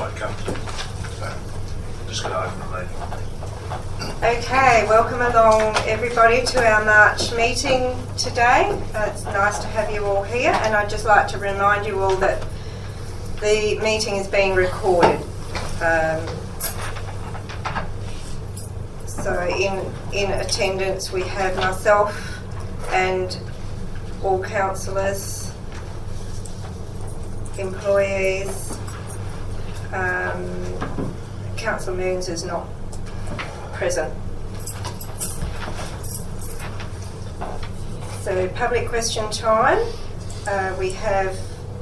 quite comfortable. So I'm just going to open the meeting. Okay, welcome along everybody to our March meeting today. It's nice to have you all here, and I'd just like to remind you all that the meeting is being recorded. So in attendance we have myself and all councillors, employees. Councillor Moons is not present. So public question time. We have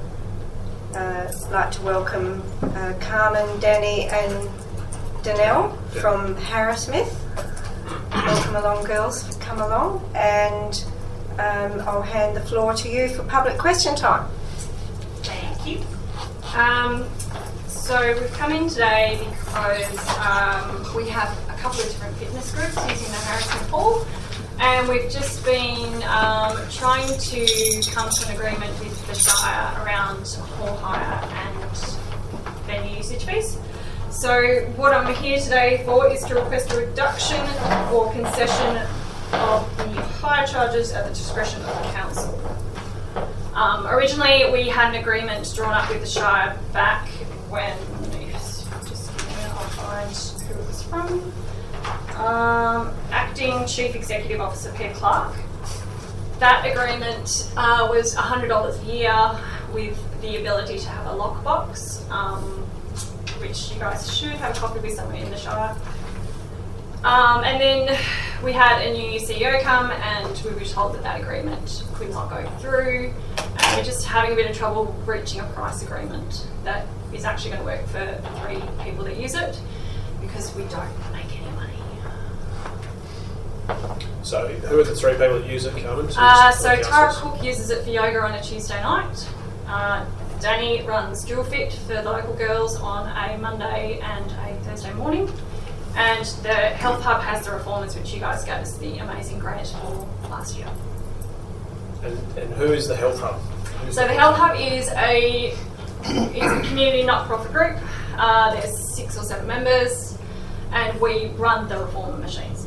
like to welcome Carmen, Danny and Danelle from Harrismith. Welcome along, girls. Come along, and I'll hand the floor to you for public question time. Thank you. So we've come in today because we have a couple of different fitness groups using the Harrismith Hall, and we've just been trying to come to an agreement with the Shire around hall hire and venue usage fees. So what I'm here today for is to request a reduction or concession of the hire charges at the discretion of the council. Originally we had an agreement drawn up with the Shire back when, just give me a minute, I'll find who it was from. Acting Chief Executive Officer Peter Clark. That agreement was $100 a year with the ability to have a lockbox, which you guys should have a copy with somewhere in the Shire. And then we had a new CEO come, and we were told that that agreement could not go through, and we're just having a bit of trouble reaching a price agreement that is actually going to work for the 3 people that use it, because we don't make any money. So who are the 3 people that use it, Carmen? So Tara Cook uses it for yoga on a Tuesday night. Danny runs Dual Fit for the local girls on a Monday and a Thursday morning. And the Health Hub has the Reformers, which you guys gave us the amazing grant for last year. And who is the Health Hub? So the Health Hub is a community not-profit group. There's 6 or 7 members, and we run the Reformer machines.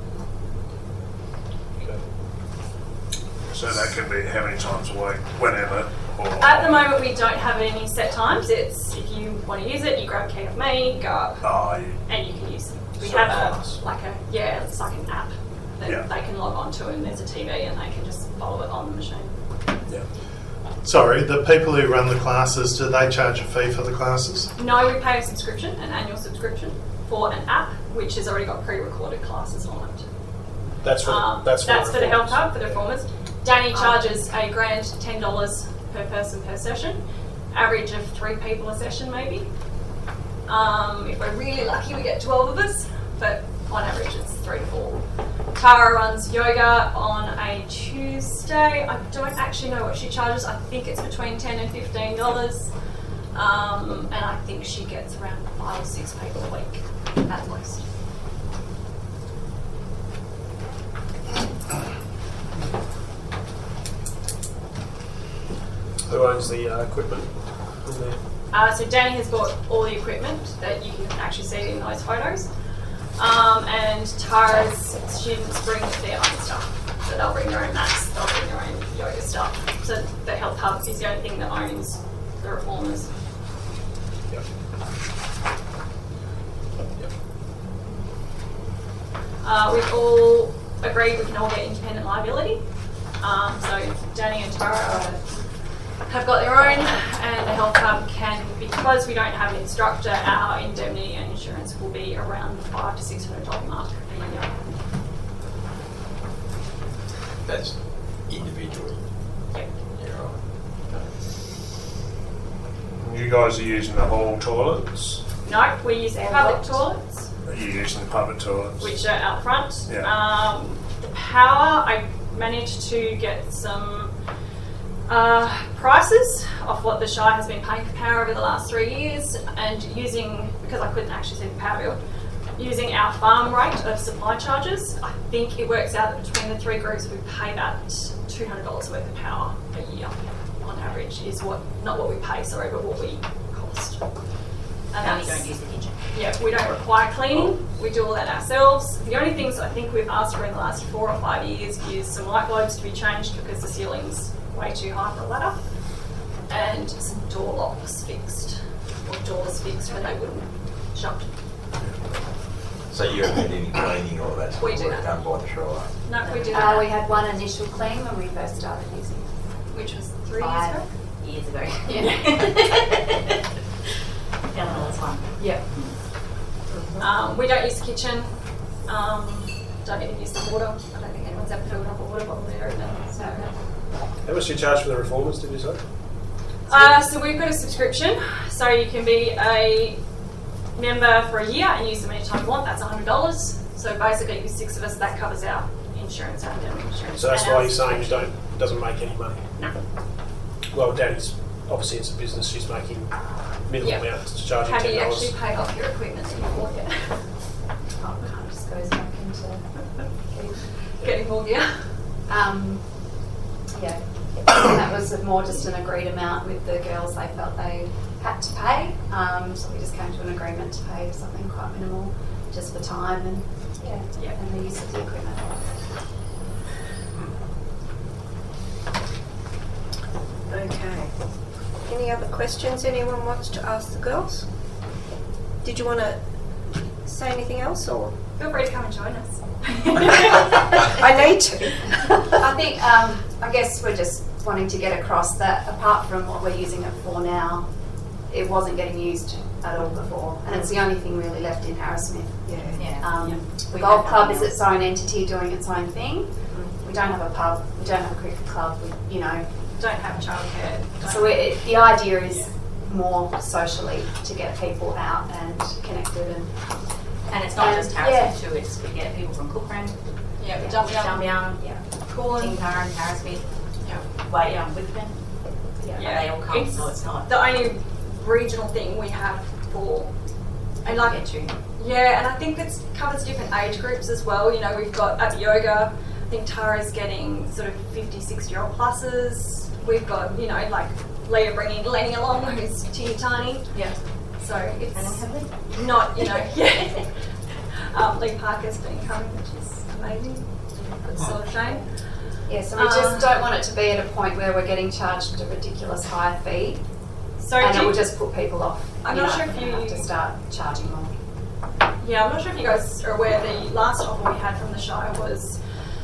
Okay. So that can be how many times a week, whenever? Or At the moment, we don't have any set times. It's if you want to use it, you grab a key off me, go up, and you can use them. We So have class. it's like an app that they can log on to, and there's a TV, and they can just follow it on the machine. Yeah. Sorry, the people who run the classes, do they charge a fee for the classes? No, we pay a subscription, an annual subscription, for an app which has already got pre-recorded classes on it. That's for the Health Hub, for the Reformers. Danny charges a grand $10 per person per session, average of 3 people a session maybe. If we're really lucky we get 12 of us, but on average it's 3 to 4. Tara runs yoga on a Tuesday. I don't actually know what she charges. I think it's between $10 and $15. And I think she gets around 5 or 6 people a week at most. Who owns the equipment in there? So Danny has bought all the equipment that you can actually see in those photos. And Tara's students bring their own stuff. So they'll bring their own mats, they'll bring their own yoga stuff. So the Health Hub is the only thing that owns the Reformers. Yep. We've all agreed we can all get independent liability. So Danny and Tara have got their own, and the Health Hub can, because we don't have an instructor, our indemnity and insurance will be around the $500 to $600 mark a year. That's individual. Yep. Yeah, right. You guys are using the hall toilets? No, we use public toilets, Are you using the public toilets? which are out front. Yeah. The power, I managed to get some prices of what the Shire has been paying for power over the last 3 years, and using, because I couldn't actually see the power bill, using our farm rate of supply charges, I think it works out that between the 3 groups we pay about $200 worth of power a year on average, is what, not what we pay, sorry, but what we cost. And we don't use the kitchen. Yeah, we don't require cleaning. We do all that ourselves. The only things I think we've asked for in the last 4 or 5 years is some light globes to be changed because the ceiling's way too high for a ladder, and some door locks fixed, or doors fixed when they wouldn't shut. So you haven't had any cleaning or that sort We of do work that. done by the shoreline? No, we do that. We had one initial clean when we first started using it. Which was 3 years 5 ago. years ago. Yeah. Eleanor's one. Yep. We don't use the kitchen. Don't even use the water. I don't think anyone's ever filled up a water bottle there. So. How much do you charge for the reformers, did you say? So we've got a subscription. So you can be a member for a year and use them anytime you want. That's $100. So basically, with 6 of us, that covers our insurance and dental insurance. So that's and why our you're saying you subscription. doesn't make any money? No. Well, Danny's obviously it's a business. She's making minimal Yeah. amounts to charge you Have you $10. actually paid off your equipment that you bought yet? Oh, it kind of just goes back into Getting more gear. yeah. And that was more just an agreed amount with the girls they felt they had to pay. So we just came to an agreement to pay something quite minimal just for time and and the use of the equipment. Okay. Any other questions anyone wants to ask the girls? Did you want to say anything else, or? Feel free to come and join us. I need to. I think, I guess we're just wanting to get across that apart from what we're using it for now, it wasn't getting used at all before. And it's the only thing really left in Harrismith. The golf club is its own entity doing its own thing. We don't have a pub, we don't have a cricket club, we, Don't have childcare. So the idea is more socially to get people out and connected And it's not just Harrismith too, it's we get people from Cookran, Dumbian, Coolin, Tinkarn, Harrismith, Whitman. They all come, so it's not. the only regional thing we have for, and like Get you. yeah, and I think it covers different age groups as well. You know, we've got at yoga, I think Tara's getting sort of 50, 60-year-old pluses. We've got, you know, like Leah bringing Lenny along, who's teeny tiny. Yeah. So it's And then have we? not, you know, Lee Parker's been coming, which is amazing. It's sort of shame. Yeah, so we just don't want it to be at a point where we're getting charged a ridiculous high fee, So and do it you- will just put people off. I'm you not know, sure if and you- have to start charging more. Yeah, I'm not sure if you guys are aware the last offer we had from the Shire was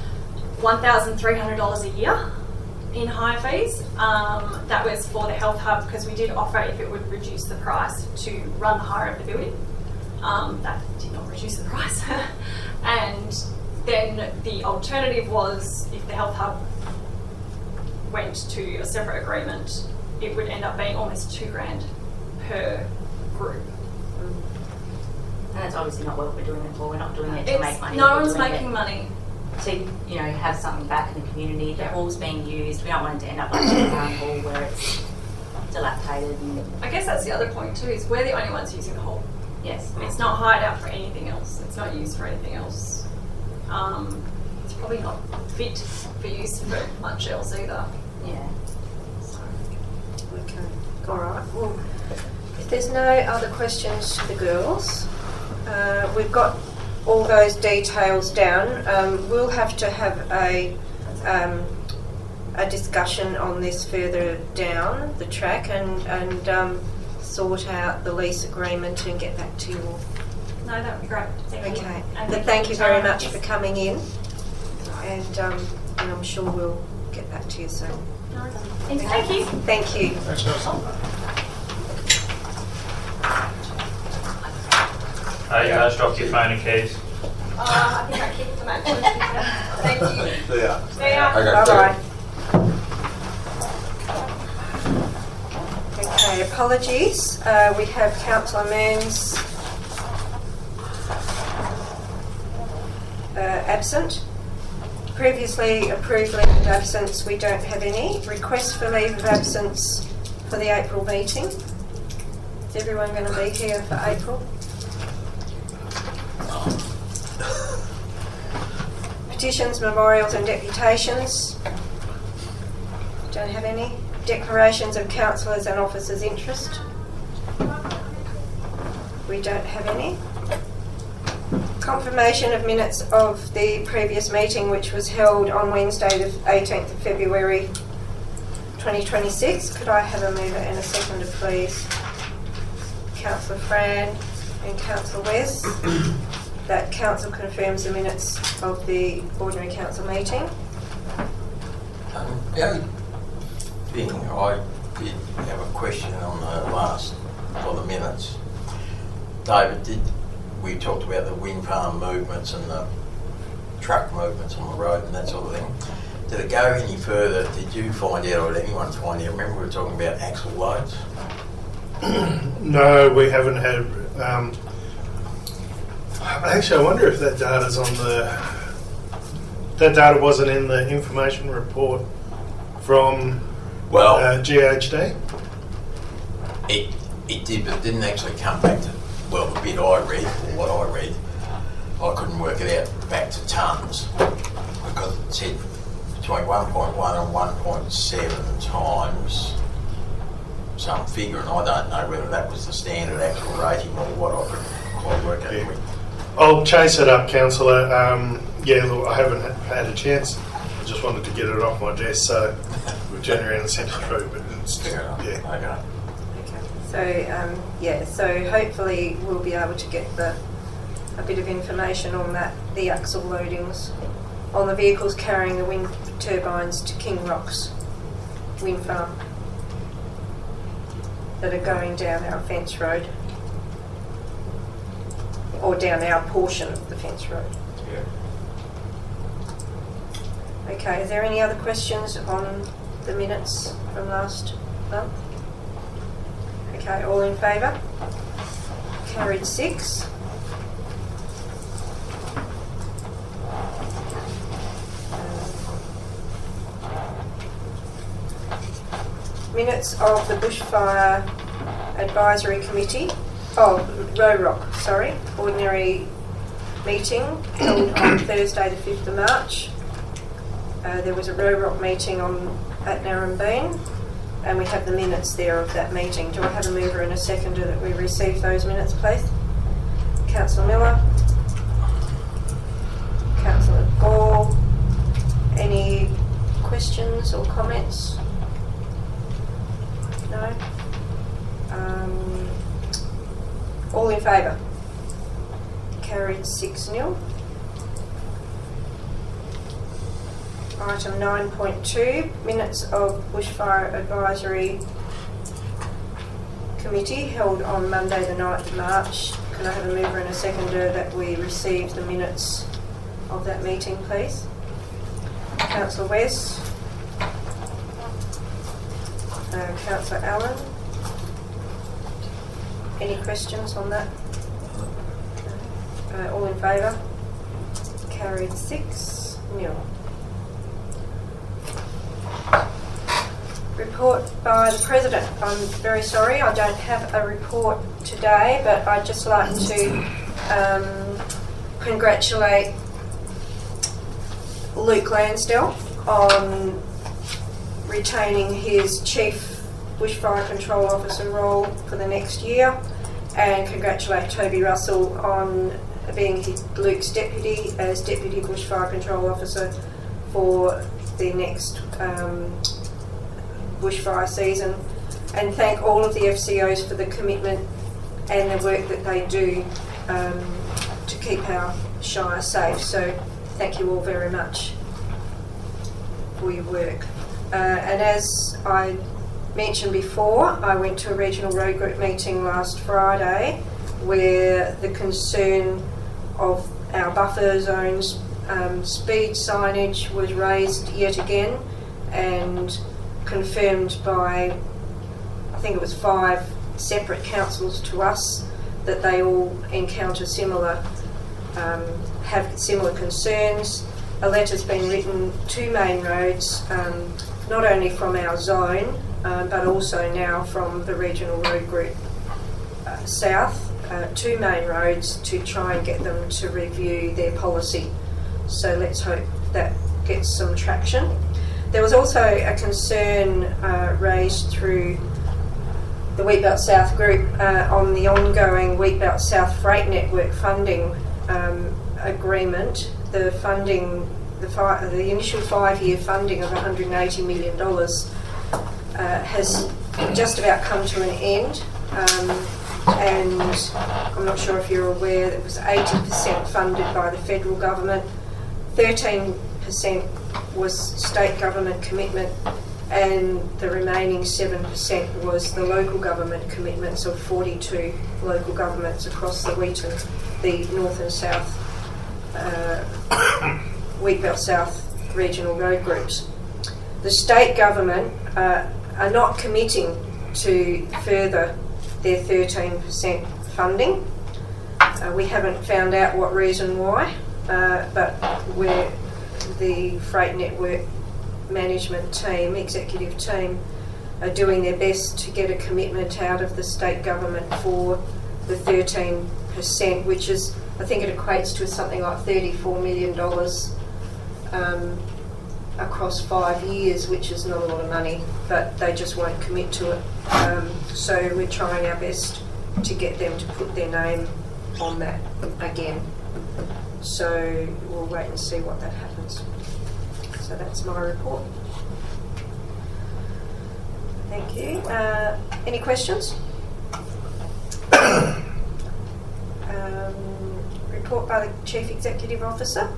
$1,300 a year in higher fees. That was for the health hub because we did offer if it would reduce the price to run the hire of the building. That did not reduce the price. And then the alternative was if the health hub went to a separate agreement, it would end up being almost $2,000 per group. And that's obviously not what we're doing it for. We're not doing it to make money. No We're one's doing making it money. to, you know, have something back in the community. The Yeah. hall's being used. We don't want it to end up like a town hall where it's dilapidated and I guess that's the other point too, is we're the only ones using the hall. yes. It's not hired out for anything else. It's not used for anything else. It's probably not fit for use for much else either. Yeah. So. Okay. All right. Well, if there's no other questions to the girls, we've got all those details down. We'll have to have a discussion on this further down the track and sort out the lease agreement and get back to you all. No, that would be great. Thank you. Okay. And But thank you very Tara. much for coming in, and I'm sure we'll get back to you soon. Thank you. Thank you. Thanks, Nelson. You guys dropped your phone and keys. I think I kicked them actually. Thank you. They are. See ya. Okay, Bye-bye. Okay, apologies. We have Councillor Moon's absent. Previously approved leave of absence, we don't have any. Request for leave of absence for the April meeting. Is everyone going to be here for April? Petitions, memorials and deputations. Don't have any. Declarations of councillors and officers' interest. We don't have any. Confirmation of minutes of the previous meeting, which was held on Wednesday the 18th of February 2026. Could I have a mover and a seconder, please? Councillor Fran and Councillor West. That council confirms the minutes of the ordinary council meeting. The only thing I did have a question on the last, for the minutes. David, we talked about the wind farm movements and the truck movements on the road and that sort of thing. Did it go any further? Did you find out, or did anyone find out? Remember we were talking about axle loads? No, we haven't had. Actually, I wonder if that data's on the. That data wasn't in the information report from GHD. It did, but it didn't actually come back to, well, the bit I read, or what I read, I couldn't work it out back to tonnes, because it said between 1.1 and 1.7 times some figure, and I don't know whether that was the standard actual rating or what I couldn't quite work out with. I'll chase it up, Councillor. Look, I haven't had a chance. I just wanted to get it off my desk, so we've turned around and sent it through. But it's, Fair enough. yeah. Okay. So hopefully we'll be able to get a bit of information on that, the axle loadings on the vehicles carrying the wind turbines to King Rocks wind farm that are going down our fence road, or down our portion of the fence road. Yeah. Okay, is there any other questions on the minutes from last month? Okay, all in favour? Carried 6. Minutes of the Bushfire Advisory Committee, ordinary meeting held on Thursday the 5th of March. There was a ROROC meeting at Narrabeen, and we have the minutes there of that meeting. Do I have a mover and a seconder that we receive those minutes, please? Councillor Miller. Councillor Gore. Any questions or comments? No? All in favour? Carried 6-0. Item 9.2, minutes of Bushfire Advisory Committee held on Monday the 9th of March. Can I have a mover and a seconder that we receive the minutes of that meeting, please? Councillor West. Councillor Allen. Any questions on that? All in favour? Carried 6-0. Report by the President. I'm very sorry I don't have a report today, but I'd just like to congratulate Luke Lansdell on retaining his Chief Bushfire Control Officer role for the next year, and congratulate Toby Russell on being Luke's deputy as Deputy Bushfire Control Officer for the next bushfire season, and thank all of the FCOs for the commitment and the work that they do to keep our Shire safe. So thank you all very much for your work. And as I mentioned before, I went to a regional road group meeting last Friday where the concern of our buffer zones speed signage was raised yet again, and confirmed by, I think it was 5 separate councils to us, that they all encounter similar, have similar concerns. A letter's been written to Main Roads, not only from our zone, but also now from the regional road group south, to Main Roads, to try and get them to review their policy. So let's hope that gets some traction. There was also a concern raised through the Wheatbelt South Group on the ongoing Wheatbelt South Freight Network funding agreement. The funding, the initial 5-year funding of $180 million has just about come to an end. And I'm not sure if you're aware that it was 80% funded by the federal government, 13% was state government commitment, and the remaining 7% was the local government commitments of 42 local governments across the the North and South Wheatbelt South regional road groups. The state government are not committing to further their 13% funding. We haven't found out what reason why, but the Freight Network management team, executive team, are doing their best to get a commitment out of the state government for the 13%, which is, I think it equates to something like $34 million across 5 years, which is not a lot of money, but they just won't commit to it. So we're trying our best to get them to put their name on that again. So we'll wait and see what that happens. So that's my report. Thank you. Any questions? Report by the Chief Executive Officer.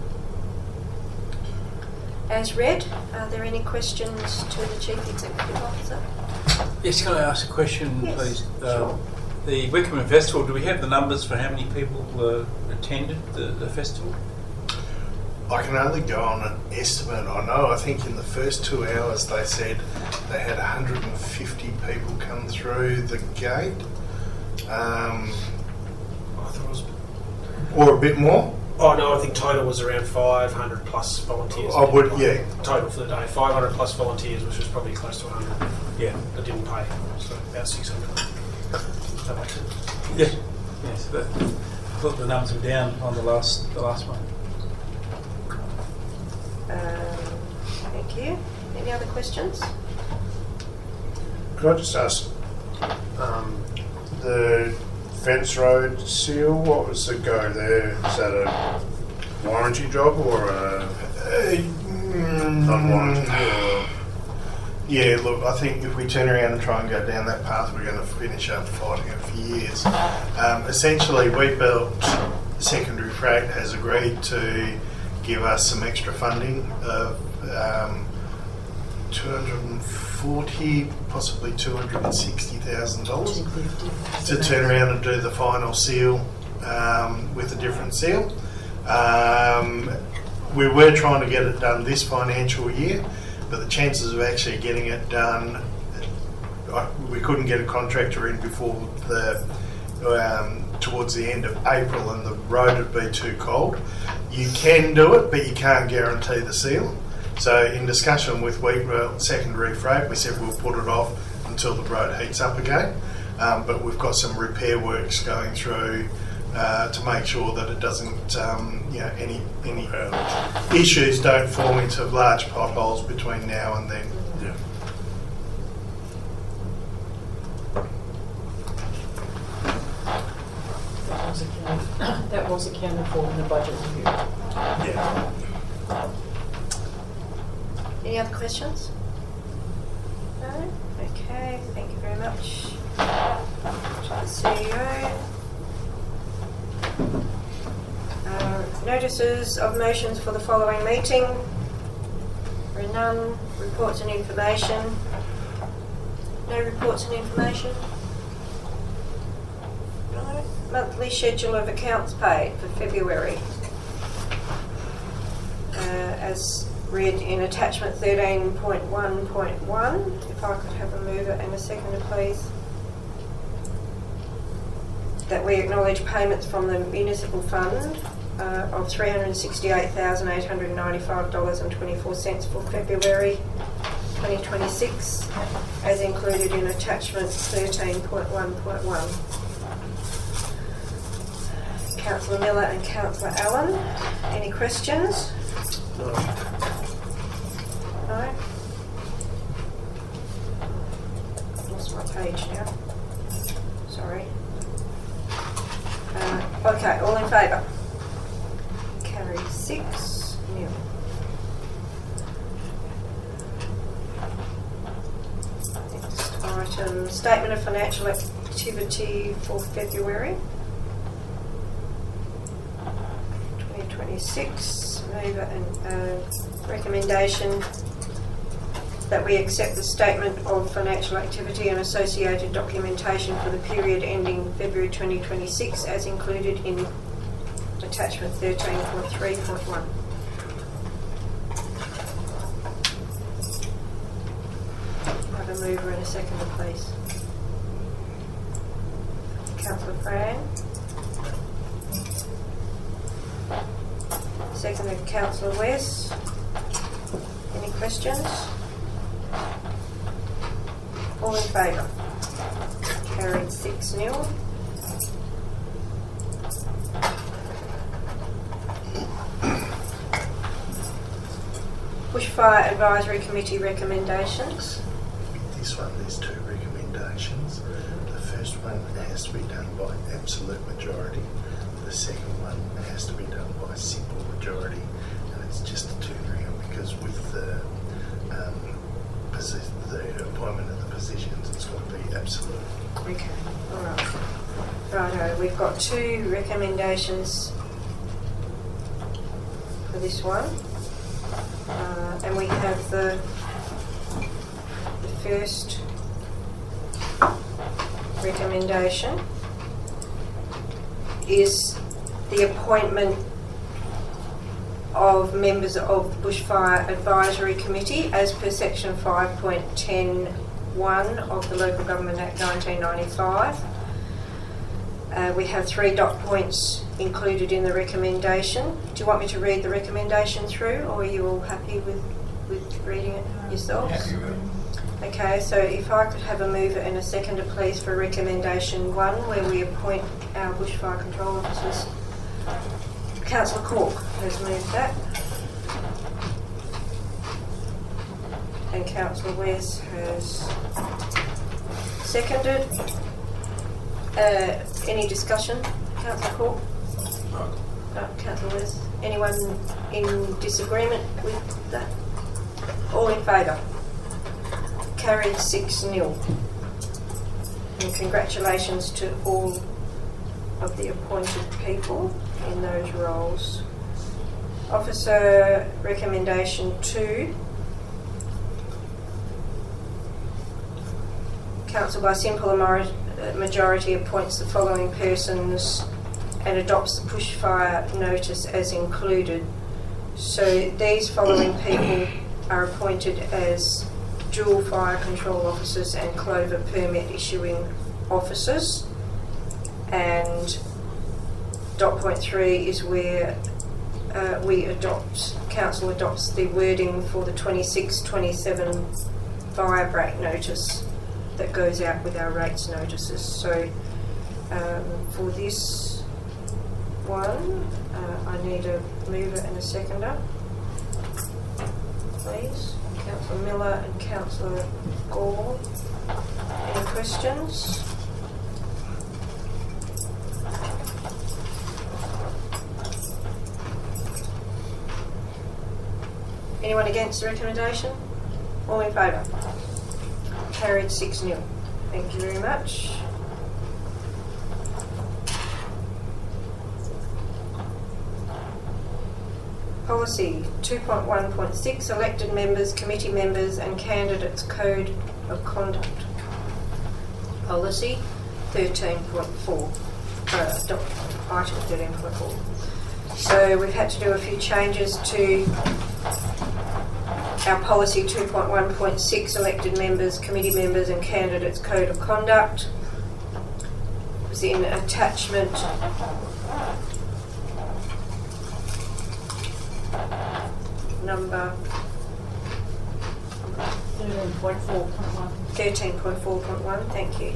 As read, are there any questions to the Chief Executive Officer? Yes, can I ask a question, yes, please? Sure. The Wickham Festival, do we have the numbers for how many people attended the festival? I can only go on an estimate. I think in the first 2 hours they said they had 150 people come through the gate. I thought it was... Or a bit more? Oh no, I think total was around 500 plus volunteers. I would, yeah. Total for the day, 500 plus volunteers, which was probably close to 100. Yeah. That didn't pay, so about 600. That makes sense. Yeah. Yes. I thought the numbers were down on the last one. Thank you. Any other questions? Could I just ask, the Fence Road seal, what was the go there? Is that a warranty job or a non-warranty? Yeah, look, I think if we turn around and try and go down that path, we're going to finish up fighting it for years. Essentially, Wheatbelt Secondary Freight has agreed to give us some extra funding of $240,000, possibly $260,000 to turn around and do the final seal with a different seal. We were trying to get it done this financial year, but the chances of actually getting it done, we couldn't get a contractor in before towards the end of April, and the road would be too cold. You can do it, but you can't guarantee the seal. So in discussion with Wheatbelt Secondary Freight, we said we'll put it off until the road heats up again. But we've got some repair works going through to make sure that it doesn't, any issues don't fall into large potholes between now and then. Yeah. That was accounted for in the budget review. Yeah. Any other questions? No? Okay, thank you very much to the CEO. Notices of motions for the following meeting. There are none. Reports and information. No reports and information. No. Monthly schedule of accounts paid for February. As read in attachment 13.1.1. If I could have a mover and a seconder, please. That we acknowledge payments from the municipal fund of $368,895.24 for February 2026, as included in attachment 13.1.1. Councillor Miller and Councillor Allen, any questions? No. No? I've lost my page now. sorry. Okay, all in favour? Carried 6-0. Next item, statement of financial activity for February 2026. Mover and recommendation that we accept the statement of financial activity and associated documentation for the period ending February 2026 as included in attachment 13.3.1. Have a mover and a seconder, please. Councillor Fran. Seconded Councillor West. Any questions? All in favour? Carried 6-0. Bushfire Advisory Committee recommendations. This one, there's 2 recommendations. The first one has to be done by absolute majority. The second one has to be done by simple majority, and it's just a turnaround because with the appointment of the positions, it's going to be absolute. Okay, all right. Righto, we've got 2 recommendations for this one, and we have the first recommendation is the appointment of members of the Bushfire Advisory Committee as per section 5.10(1) of the Local Government Act 1995. We have 3 dot points included in the recommendation. Do you want me to read the recommendation through, or are you all happy with reading it yourselves? Happy with it. Okay, so if I could have a mover and a seconder, please, for recommendation 1, where we appoint our bushfire control officers. Councillor Cork has moved that, and Councillor Wes has seconded. Any discussion? Councillor Cork? No. Councillor Wes? Anyone in disagreement with that? All in favour? Carried 6-0. And congratulations to all of the appointed people in those roles. Officer recommendation 2. Council by simple majority appoints the following persons and adopts the bushfire notice as included. So these following people are appointed as dual fire control officers and Clover permit issuing officers. And dot point 3 is where council adopts the wording for the 26-27 fire break notice that goes out with our rates notices. So for this one, I need a mover and a seconder, please. Councillor Miller and Councillor Gore. Any questions? Anyone against the recommendation? All in favour? Carried 6-0. Thank you very much. Policy 2.1.6 elected members, committee members and candidates code of conduct. Policy 13.4, item 13.4. So we've had to do a few changes to our policy 2.1.6 elected members, committee members and candidates code of conduct. It was in attachment number 13.4.1, thank you.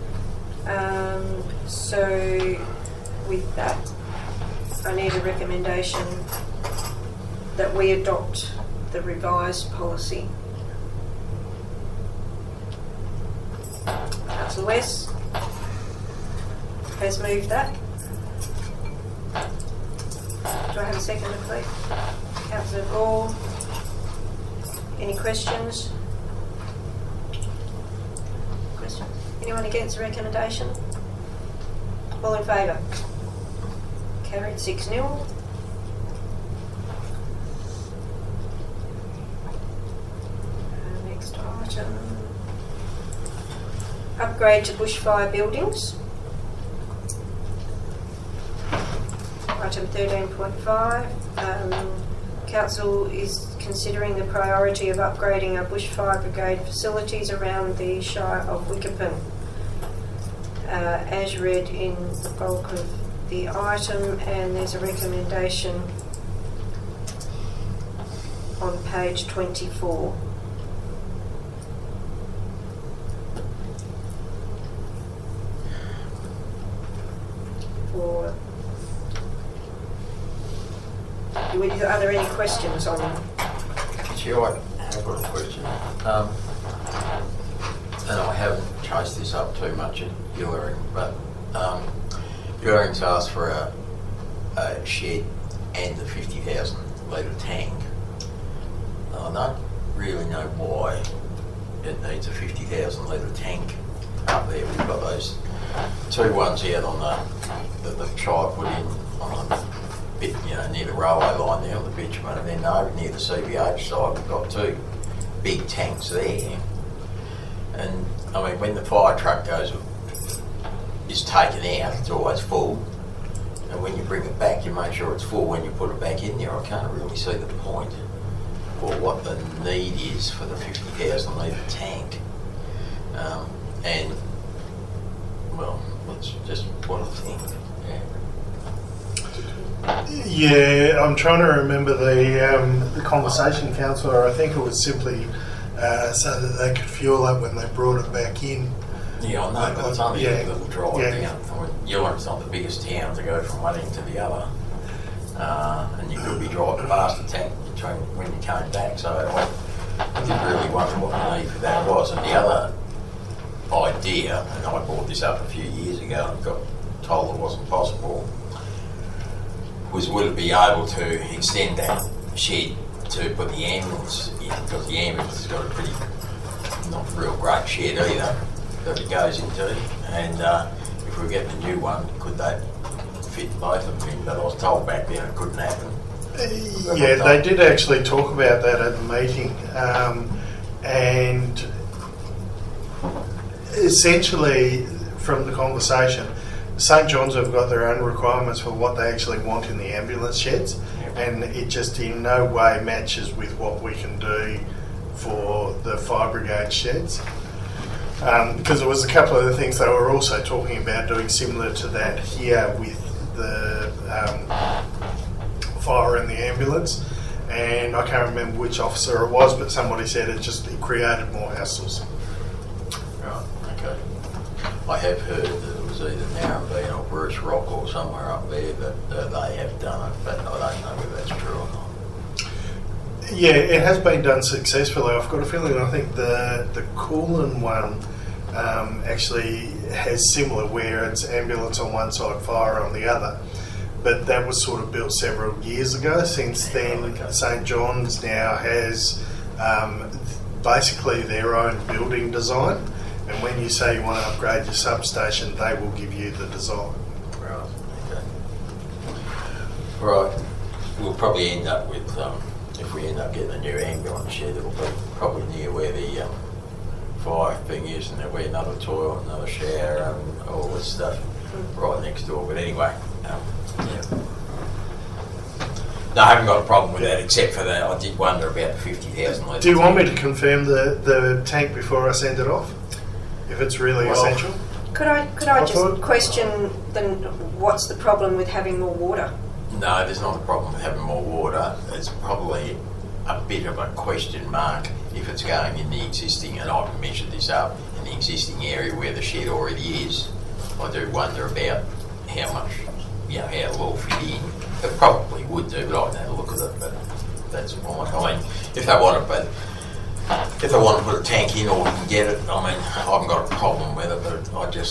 So with that, I need a recommendation that we adopt the revised policy. Councillor West? has moved that. Do I have a seconder, please? Councillor Gore. Any questions? Questions? Anyone against the recommendation? All in favour? Carried 6-0. Next item. Upgrade to bushfire buildings. Item 13.5. Council is considering the priority of upgrading our bushfire brigade facilities around the Shire of Wickerpen. As read in the bulk of the item, and there's a recommendation on page 24. Are there any questions on Sure, I've got a question. And I haven't chased this up too much at Uring, but Uring's asked for a shed and a 50,000 litre tank. I don't really know why it needs a 50,000 litre tank up there. We've got those two ones out on that the tribe put in on the bit, near the railway line there on the bitumen, and then over near the CBH side we've got two big tanks there. And I mean, when the fire truck is taken out, it's always full, and when you bring it back, you make sure it's full when you put it back in there. I can't really see the point or what the need is for the 50,000 litre tank. And well, it's just what I think. Yeah, I'm trying to remember the conversation, Councillor. I think it was simply so that they could fuel up when they brought it back in. Yeah, I know, but it's only a little drive down. Ulling's not the biggest town to go from one end to the other, and you could be driving past the tank when you came back. So I didn't really wonder what the need for that was. And the other idea, and I brought this up a few years ago and got told it wasn't possible, was would it be able to extend that shed to put the ambulance in, because the ambulance has got a pretty not real great shed either that it goes into, and if we get the new one, could that fit both of them in? But I was told back then it couldn't happen. Yeah, they did actually talk about that at the meeting, and essentially from the conversation, St John's have got their own requirements for what they actually want in the ambulance sheds, and it just in no way matches with what we can do for the fire brigade sheds. Because there was a couple of the things they were also talking about doing similar to that here with the fire and the ambulance, and I can't remember which officer it was, but somebody said it created more hassles. Right, okay. I have heard that it was either Narrabeen or Bruce Rock or somewhere up there that they have done it, but I don't know whether that's true or not. Yeah, it has been done successfully. I've got a feeling I think the Coolin one actually has similar, where it's ambulance on one side, fire on the other. But that was sort of built several years ago. Since then, St John's now has basically their own building design. And when you say you want to upgrade your substation, they will give you the design. Right, okay. Right, we'll probably end up with, if we end up getting a new ambulance shed, it'll be probably near where the fire thing is, and there'll be another toilet, another shower, all this stuff right next door. But anyway, yeah. No, I haven't got a problem with that, except for that I did wonder about the 50,000 litre. Do you want me to confirm the tank before I send it off? If it's really essential? Could I just question then what's the problem with having more water? No, there's not a problem with having more water. It's probably a bit of a question mark if it's going in the existing, and I've measured this up, in the existing area where the shed already is. I do wonder about how much, how it'll all fit in. It probably would do, but I haven't had a look at it, but that's fine. I mean, if they want to put a tank in, or we can get it, I mean, I haven't got a problem with it, but I just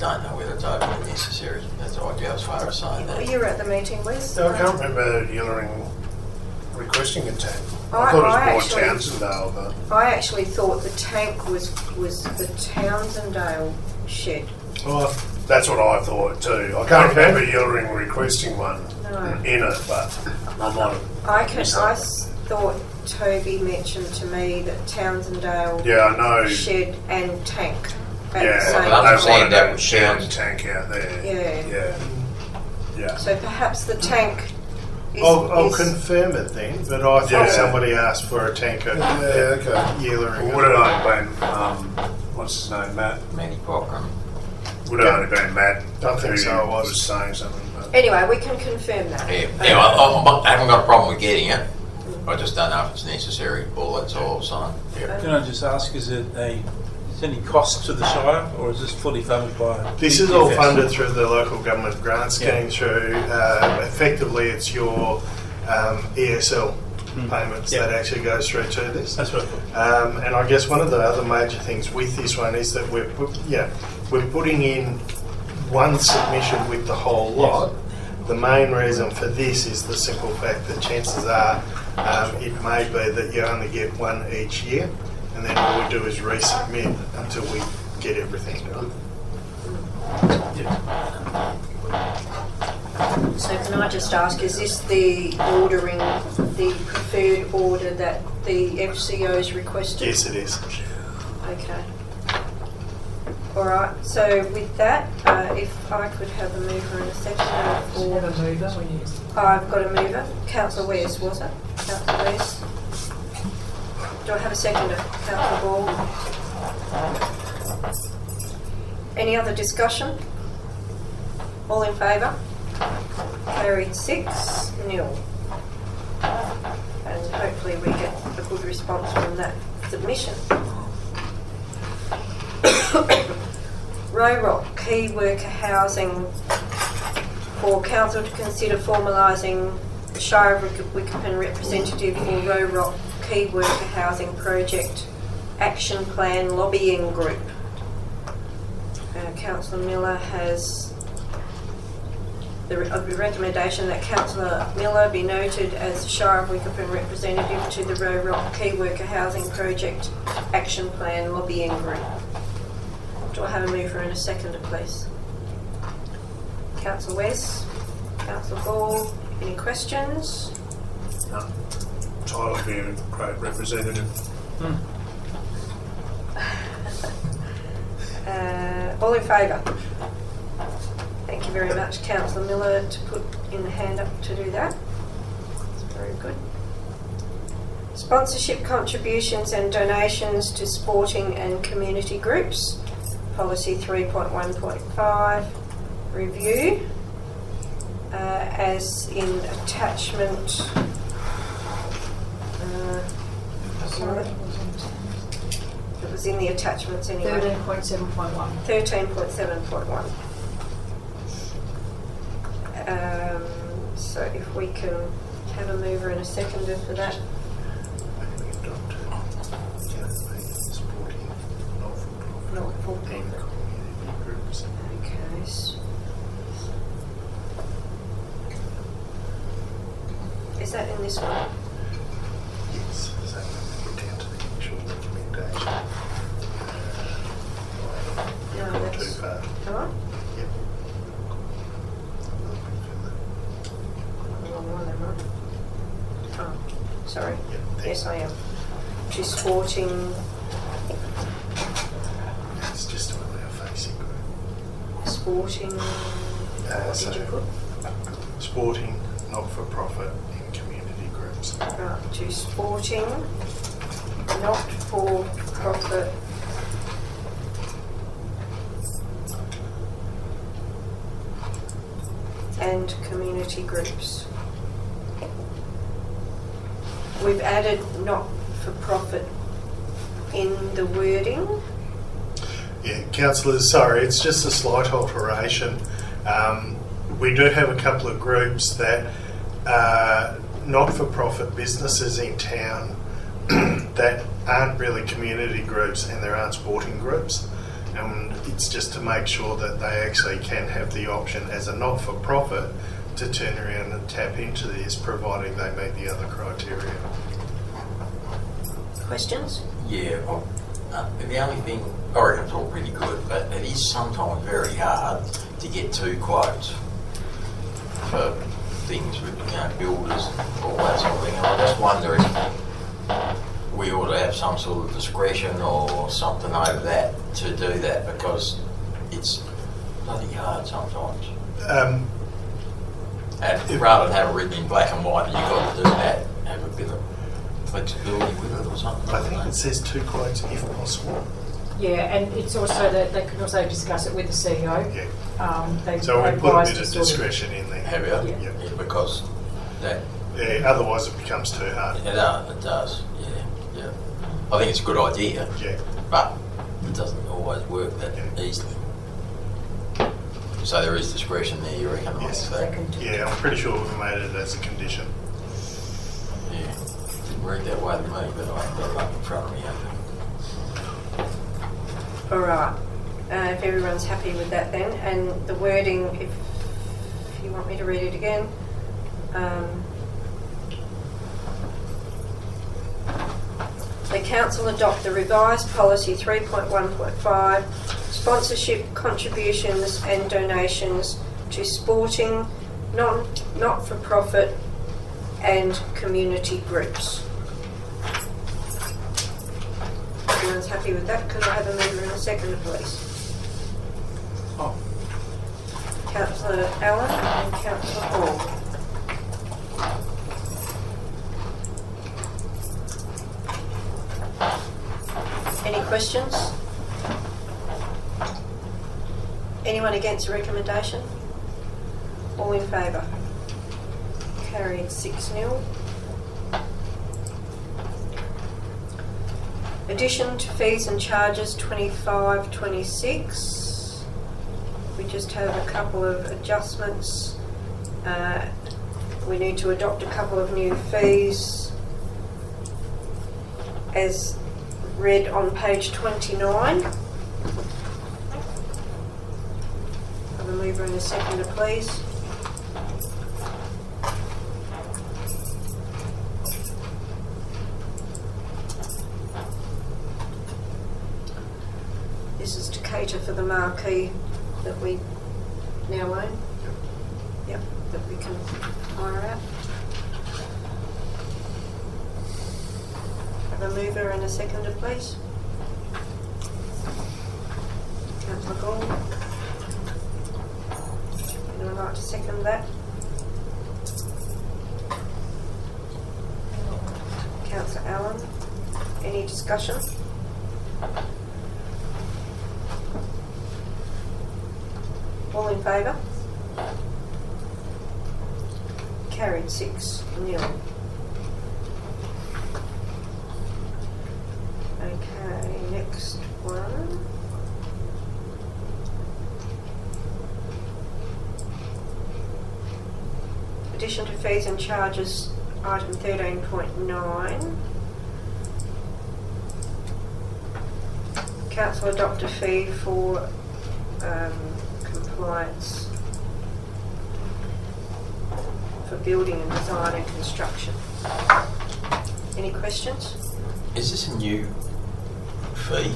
don't know whether it's overly necessary. That's all I go as far as saying that. You were at the meeting, Wes? No, I can't remember Ullering requesting a tank. I I thought it was actually- more Townsendale, but I actually thought the tank was the Townsendale shed. well, that's what I thought too. I can't Okay. remember Ullering requesting one No. in it, but I might have. I thought Toby mentioned to me that Townsendale Yeah, I know. shed and tank at Yeah, the well, same I time. understand wanted that a was shed Shannon's. tank out there. Yeah. Yeah. So perhaps the tank is... I'll is- confirm it then, but I thought Yeah. somebody asked for a tanker. Yeah, okay. Ullering. Would it only been, what's his name, Matt? Manny Cochran. Would it only been Matt Don't think who so, it was. saying something? But Anyway, we can confirm that. Yeah, I haven't got a problem with getting it. I just don't know if it's necessary. All that's all I'm saying. Yeah. Can I just ask, is there any cost to the Shire, or is this fully funded by? This is all DFS? funded through the local government grant scheme. Yeah. Through effectively, it's your ESL payments Yeah. that actually goes through to this. That's what I thought. And I guess one of the other major things with this one is that we're putting in one submission with the whole lot. The main reason for this is the simple fact that chances are it may be that you only get one each year, and then all we do is resubmit until we get everything done. So can I just ask, is this the ordering, the preferred order that the FCO's requested? Yes, it is. Okay. All right. So with that, if I could have a mover and a seconder Have for... a mover when you... I've got a mover. Councillor West, was it? Councillor West. Do I have a seconder? Councillor Ball. Any other discussion? All in favour? Carried 6-0. And hopefully we get a good response from that submission. Row-Rock Key Worker Housing for Council to consider formalising the Shire of Wickerpen representative for Row-Rock Key Worker Housing Project Action Plan Lobbying Group. Councillor Miller has the recommendation that Councillor Miller be noted as Shire of Wickerpen representative to the Row-Rock Key Worker Housing Project Action Plan Lobbying Group. Do I have a mover and a seconder, please? Councillor West, Councillor Ball, any questions? no. Tyler would be a great representative. All in favour? Thank you very much, Councillor Miller, to put in the hand up to do that. That's very good. Sponsorship contributions and donations to sporting and community groups. Policy 3.1.5 review. As in attachment. Sorry. It was in the attachments anyway. 13.7.1. 13.7.1. So if we can have a mover and a seconder for that. Not for profit. Okay. Is that in this one? Yes, so we're down to the actual recommendation. No, Too that's... far. Come on. Yep. Wrong one, am I? Oh, sorry. Yep, Yes, I am. To sporting, it's just to allow facing group. sporting, what So did you put? sporting, not-for-profit and community groups. Right, to sporting, not-for-profit and community groups. We've added not-for-profit in the wording. Yeah, councillors, sorry, it's just a slight alteration. We do have a couple of groups that are not-for-profit businesses in town that aren't really community groups and there aren't sporting groups. and it's just to make sure that they actually can have the option as a not-for-profit to turn around and tap into this, providing they meet the other criteria. Questions? Yeah, well, the only thing, I reckon it's all pretty good, but it is sometimes very hard to get two quotes for things with, builders and all that sort of thing. And I just wonder if we ought to have some sort of discretion or something over that to do that, because it's bloody hard sometimes. And rather than have it written in black and white, you've got to do that, have a bit of flexibility with it or something. I think it says 2 quotes if possible. Yeah, and it's also that they can also discuss it with the CEO. Yeah. So we put a bit of discretion in there. Have you? Yeah. Yeah, because that... Yeah, otherwise it becomes too hard. It does, yeah. I think it's a good idea, but it doesn't always work that easily. So there is discretion there, you reckon? Yes. Yeah, I'm pretty sure we made it as a condition. Yeah, didn't read that way to me, but I've got it up in front of me, I think. All right. If everyone's happy with that then, and the wording, if you want me to read it again. The Council adopt the revised policy 3.1.5, sponsorship, contributions and donations to sporting, not-for-profit and community groups. Everyone's happy with that? Could I have a mover and a seconder, please? Councillor Allen and Councillor Hall. Any questions? Anyone against the recommendation? All in favour? Carried 6-0. Addition to fees and charges 25-26. We just have a couple of adjustments. We need to adopt a couple of new fees as read on page 29. Have a mover and a seconder, please. This is to cater for the marquee that we now own. Yep, that we can hire out. Have a mover and a seconder, please. Councillor Gall. Anyone like to second that? Councillor Allen. Any discussion? All in favour? Carried 6-0. Okay, next one. Addition to fees and charges, item 13.9. Council adopt a fee for compliance for building and design and construction. Any questions? Is this a new fee?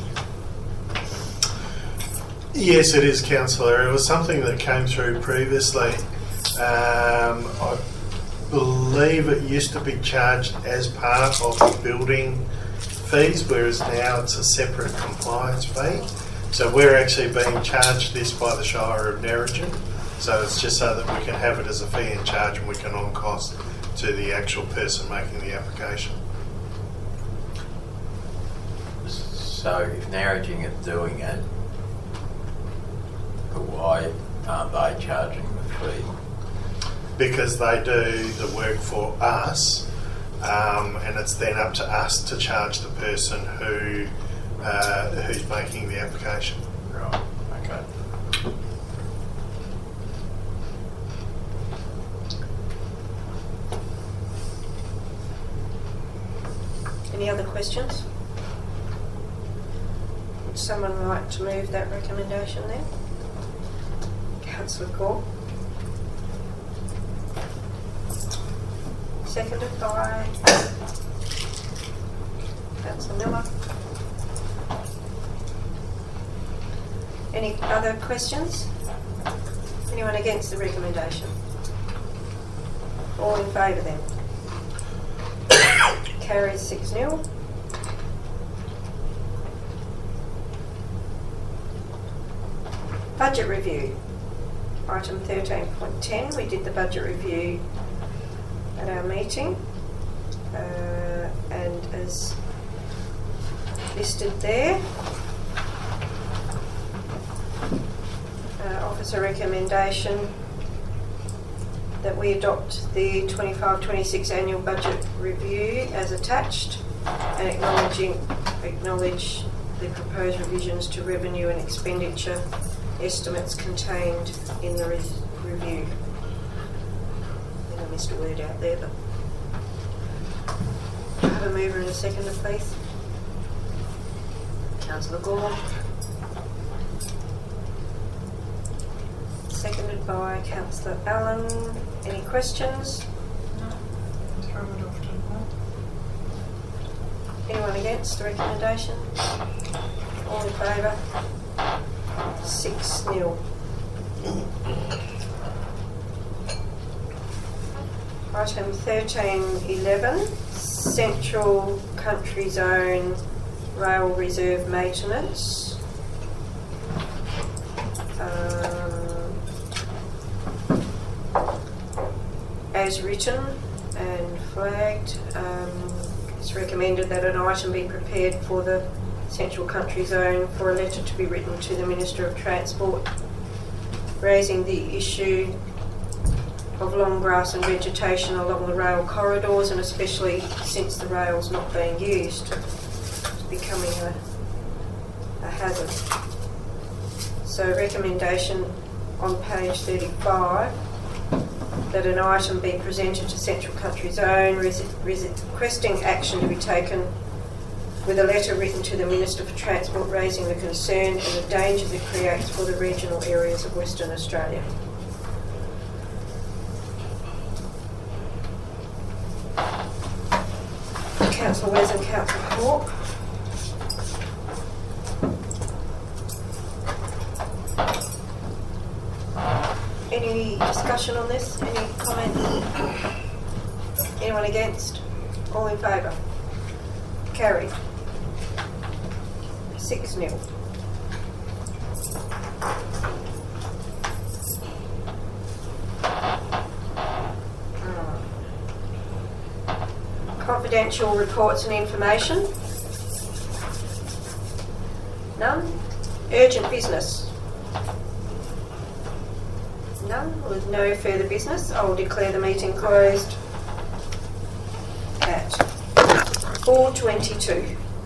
Yes, it is, Councillor. It was something that came through previously. I believe it used to be charged as part of the building fees, whereas now it's a separate compliance fee. So we're actually being charged this by the Shire of Narrogin. So it's just so that we can have it as a fee and charge, and we can on cost to the actual person making the application. So if Narrogin are doing it, why aren't they charging the fee? Because they do the work for us, and it's then up to us to charge the person who's making the application. Right, okay. Any other questions? Would someone like to move that recommendation then? Councillor Gore. Seconded by Councillor Miller. Any other questions? Anyone against the recommendation? All in favour then? Carries 6-0. Budget review. Item 13.10. We did the budget review at our meeting, and as listed there, offers a recommendation that we adopt the 25-26 annual budget review as attached, and acknowledge the proposed revisions to revenue and expenditure estimates contained in the review. I think I missed a word out there, but have a mover and a seconder, please. Councillor Gore. Seconded by Councillor Allen. Any questions? No. Throw it off to the wall. Anyone against the recommendation? All in favour? 6-0. Item 13.11, Central Country Zone Rail Reserve Maintenance. As written and flagged, it's recommended that an item be prepared for the Central Country Zone for a letter to be written to the Minister of Transport raising the issue of long grass and vegetation along the rail corridors, and especially since the rail's not being used, it's becoming a hazard. So recommendation on page 35 that an item be presented to Central Country Zone requesting action to be taken with a letter written to the Minister for Transport raising the concern and the dangers it creates for the regional areas of Western Australia. Councillor Wes and Councillor Hawke. Any discussion on this? Any comment? Anyone against? All in favour? Carried. 6-0. Confidential reports and information. None. Urgent business. None. With no further business, I will declare the meeting closed at 4:22.